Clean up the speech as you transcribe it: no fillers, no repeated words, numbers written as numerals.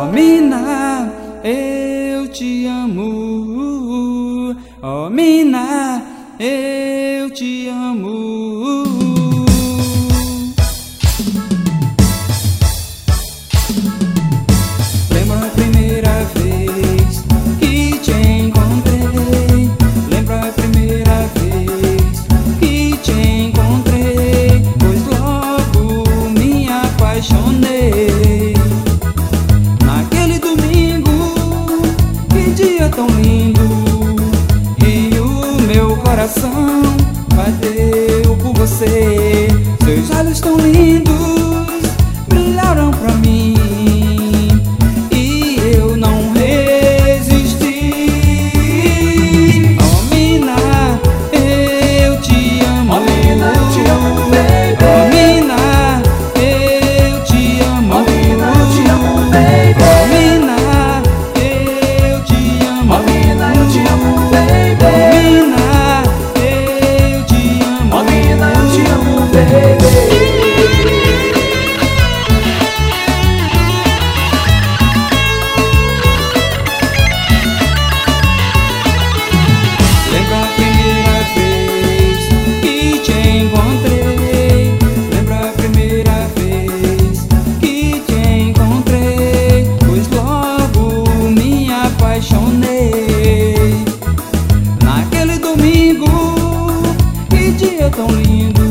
mina, eu te amo. Oh, mina, eu te amo. Lembra a primeira vez que te encontrei? Lembra a primeira vez que te encontrei? Pois logo me apaixonei. Naquele domingo, que dia tão lindo, e o meu coração bateu por você. Seus olhos tão lindos brilharam pra mim, e eu não resisti. Oh, mina, eu te amo. Oh, mina, eu te amo, baby. Oh, mina, eu te amo. Oh, mina, eu te amo, baby. Oh, mina, eu te amo. Oh, mina, eu te amo, baby. Oh, mina, eu te amo. Oh, mina, eu te amo, baby. Lembra a primeira vez que te encontrei? Lembra a primeira vez que te encontrei? Pois logo me apaixonei. Naquele domingo, que dia tão lindo,